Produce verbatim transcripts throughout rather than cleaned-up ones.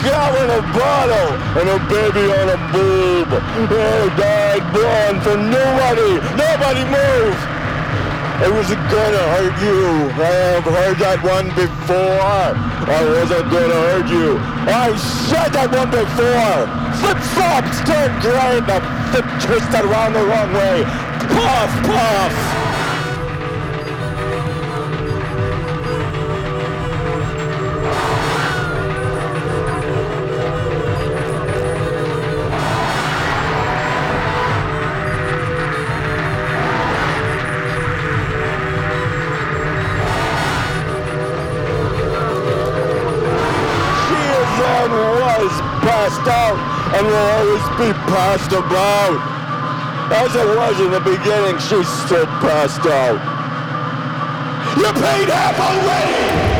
cow in a bottle and a baby on a boob. They died born for nobody. Nobody move. I wasn't gonna hurt you. I have heard that one before. I wasn't gonna hurt you. I said that one before. Flip-flops turn gray and the flip twisted around the wrong way. Puff, puff. Was passed out and will always be passed about. As it was in the beginning, she stood passed out. You paid half already!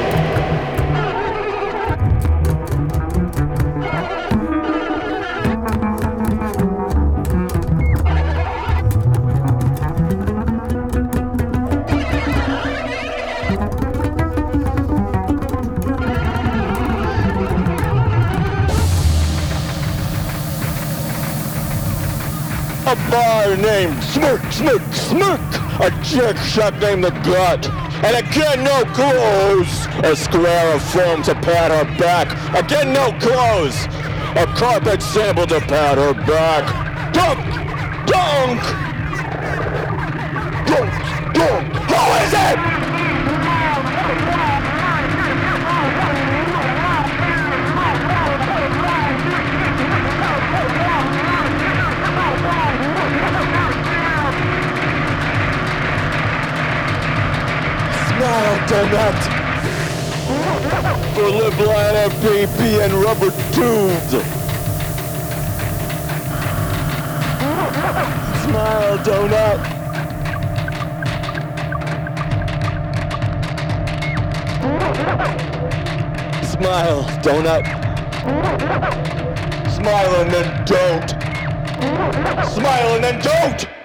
A bar named Smirk, Smirk, Smirk. A jerk shot named The Gut. And again, no clothes. A square of foam to pat her back. Again, no clothes. A carpet sample to pat her back. Dunk! Dunk! Dunk! Dunk! Who is it? Smile, donut! For lip liner, P P, and rubber tubes! Smile, donut! Smile, donut! Smile and then don't! Smile and then don't!